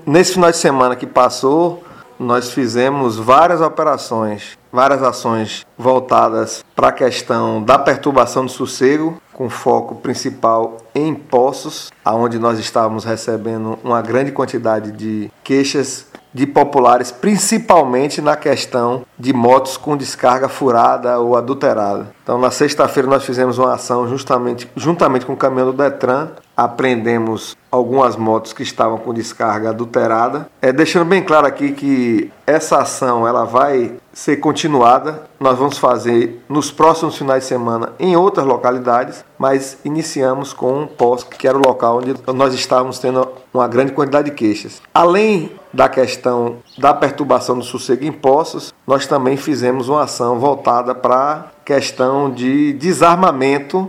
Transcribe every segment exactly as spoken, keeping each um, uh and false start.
nesse final de semana que passou, nós fizemos várias operações, várias ações voltadas para a questão da perturbação do sossego, com foco principal em Poços, onde nós estávamos recebendo uma grande quantidade de queixas de populares, principalmente na questão de motos com descarga furada ou adulterada. Então, na sexta-feira, nós fizemos uma ação justamente, juntamente com o caminhão do Detran, apreendemos algumas motos que estavam com descarga adulterada. É, deixando bem claro aqui que essa ação ela vai ser continuada, nós vamos fazer nos próximos finais de semana em outras localidades, mas iniciamos com Poços, que era o local onde nós estávamos tendo uma grande quantidade de queixas. Além da questão da perturbação do sossego em Poços, nós também fizemos uma ação voltada para a questão de desarmamento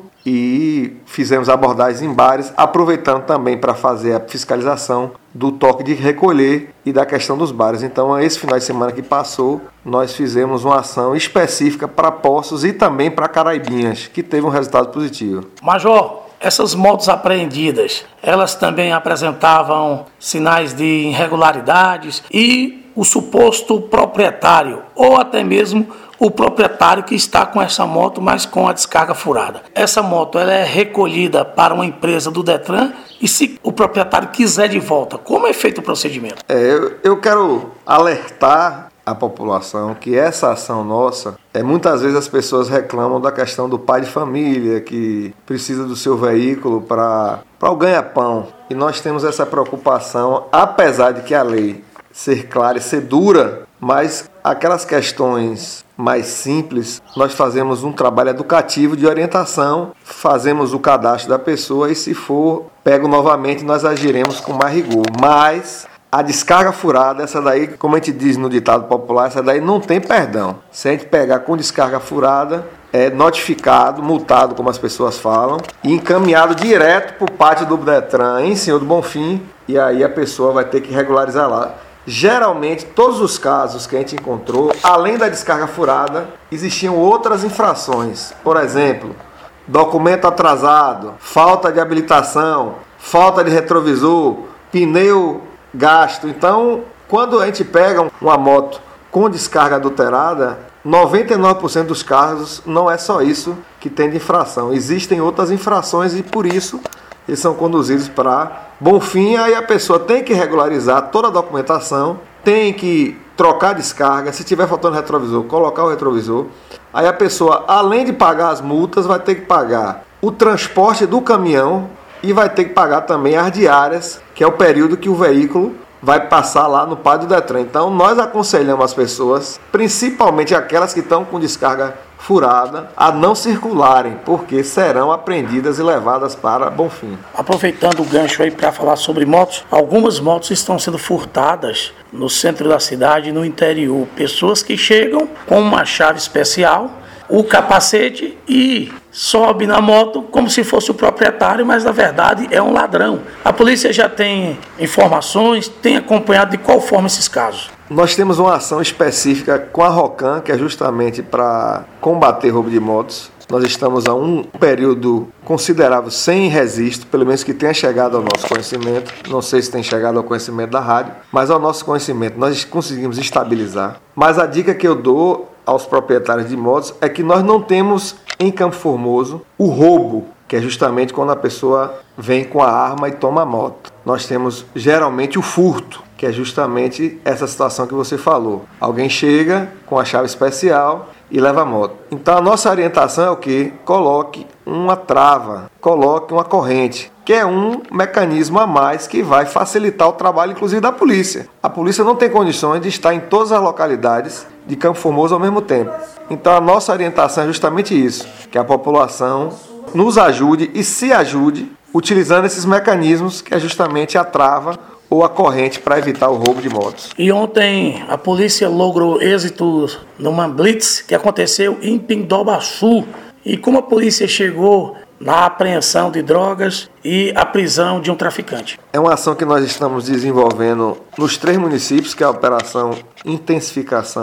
e fizemos abordagens em bares, aproveitando também para fazer a fiscalização do toque de recolher e da questão dos bares. Então, esse final de semana que passou, nós fizemos uma ação específica para Poços e também para Caraibinhas, que teve um resultado positivo. Major, essas motos apreendidas, elas também apresentavam sinais de irregularidades e o suposto proprietário, ou até mesmo o proprietário que está com essa moto, mas com a descarga furada. Essa moto ela é recolhida para uma empresa do Detran e se o proprietário quiser de volta, como é feito o procedimento? É, eu, eu quero alertar a população que essa ação nossa, é, muitas vezes as pessoas reclamam da questão do pai de família que precisa do seu veículo para para o ganha-pão. E nós temos essa preocupação, apesar de que a lei ser clara e ser dura, mas aquelas questões mais simples, nós fazemos um trabalho educativo de orientação, fazemos o cadastro da pessoa e, se for pego novamente, nós agiremos com mais rigor. Mas a descarga furada, essa daí, como a gente diz no ditado popular, essa daí não tem perdão. Se a gente pegar com descarga furada, é notificado, multado, como as pessoas falam, e encaminhado direto para o pátio do Detran em Senhor do Bonfim, e aí a pessoa vai ter que regularizar lá. Geralmente, todos os casos que a gente encontrou, além da descarga furada, existiam outras infrações. Por exemplo, documento atrasado, falta de habilitação, falta de retrovisor, pneu gasto. Então, quando a gente pega uma moto com descarga adulterada, noventa e nove por cento dos casos não é só isso que tem de infração. Existem outras infrações e, por isso, eles são conduzidos para Bonfim. Aí a pessoa tem que regularizar toda a documentação, tem que trocar a descarga, se tiver faltando retrovisor, colocar o retrovisor. Aí a pessoa, além de pagar as multas, vai ter que pagar o transporte do caminhão e vai ter que pagar também as diárias, que é o período que o veículo vai passar lá no pátio do Detran. Então, nós aconselhamos as pessoas, principalmente aquelas que estão com descarga furada, a não circularem, porque serão apreendidas e levadas para Bonfim. Aproveitando o gancho aí para falar sobre motos, algumas motos estão sendo furtadas no centro da cidade e no interior. Pessoas que chegam com uma chave especial, o capacete e sobe na moto como se fosse o proprietário, mas na verdade é um ladrão. A polícia já tem informações, tem acompanhado de qual forma esses casos? Nós temos uma ação específica com a ROCAN, que é justamente para combater roubo de motos. Nós estamos há um período considerável sem registro, pelo menos que tenha chegado ao nosso conhecimento. Não sei se tem chegado ao conhecimento da rádio, mas ao nosso conhecimento nós conseguimos estabilizar. Mas a dica que eu dou aos proprietários de motos é que nós não temos em Campo Formoso o roubo, que é justamente quando a pessoa vem com a arma e toma a moto. Nós temos geralmente o furto, que é justamente essa situação que você falou. Alguém chega com a chave especial e leva a moto. Então a nossa orientação é o quê? Coloque uma trava, coloque uma corrente, que é um mecanismo a mais que vai facilitar o trabalho, inclusive, da polícia. A polícia não tem condições de estar em todas as localidades de Campo Formoso ao mesmo tempo. Então a nossa orientação é justamente isso, que a população nos ajude e se ajude utilizando esses mecanismos, que é justamente a trava ou a corrente, para evitar o roubo de motos. E ontem a polícia logrou êxito numa blitz que aconteceu em Pindobaçu. E como a polícia chegou na apreensão de drogas e a prisão de um traficante? É uma ação que nós estamos desenvolvendo nos três municípios, que é a Operação Intensificação.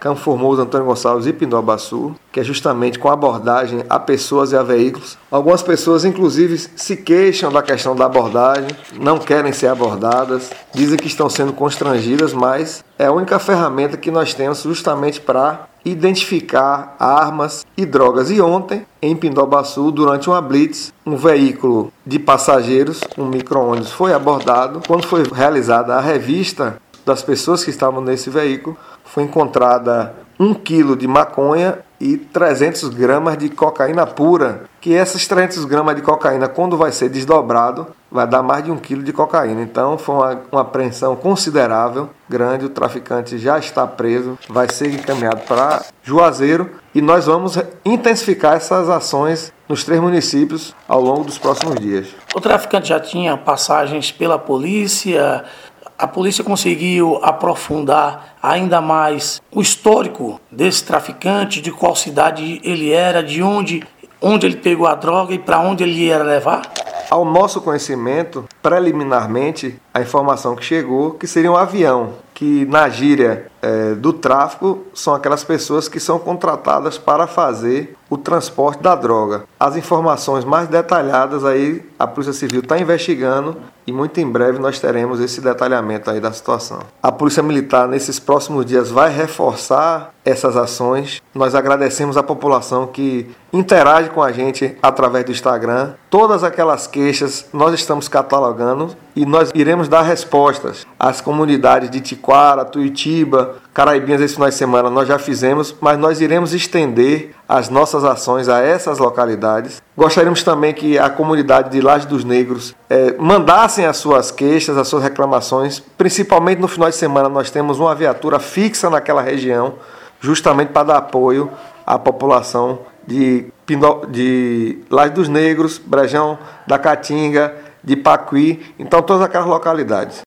Campo Formoso, Antônio Gonçalves e Pindobaçu, que é justamente com abordagem a pessoas e a veículos. Algumas pessoas, inclusive, se queixam da questão da abordagem, não querem ser abordadas, dizem que estão sendo constrangidas, mas é a única ferramenta que nós temos justamente para identificar armas e drogas. E ontem, em Pindobaçu, durante uma blitz, um veículo de passageiros, um micro-ônibus, foi abordado. Quando foi realizada a revista das pessoas que estavam nesse veículo, foi encontrada um quilo de maconha e trezentos gramas de cocaína pura, que essas trezentos gramas de cocaína, quando vai ser desdobrado, vai dar mais de um quilo de cocaína. Então foi uma, uma apreensão considerável, grande, o traficante já está preso, vai ser encaminhado para Juazeiro e nós vamos intensificar essas ações nos três municípios ao longo dos próximos dias. O traficante já tinha passagens pela polícia. A polícia conseguiu aprofundar ainda mais o histórico desse traficante, de qual cidade ele era, de onde, onde ele pegou a droga e para onde ele ia levar? Ao nosso conhecimento, preliminarmente, a informação que chegou que seria um avião, que na gíria é, do tráfico são aquelas pessoas que são contratadas para fazer o transporte da droga. As informações mais detalhadas aí a Polícia Civil está investigando e muito em breve nós teremos esse detalhamento aí da situação. A Polícia Militar nesses próximos dias vai reforçar essas ações. Nós agradecemos a população que interage com a gente através do Instagram. Todas aquelas queixas nós estamos catalogando e nós iremos dar respostas às comunidades de Tiquara, Tuitiba, Caraibinhas. Esse final de semana nós já fizemos, mas nós iremos estender as nossas ações a essas localidades. Gostaríamos também que a comunidade de Laje dos Negros eh, mandassem as suas queixas, as suas reclamações. Principalmente no final de semana nós temos uma viatura fixa naquela região, justamente para dar apoio à população de, Pindo, de Laje dos Negros, Brejão da Caatinga, de Pacuí, então todas aquelas localidades.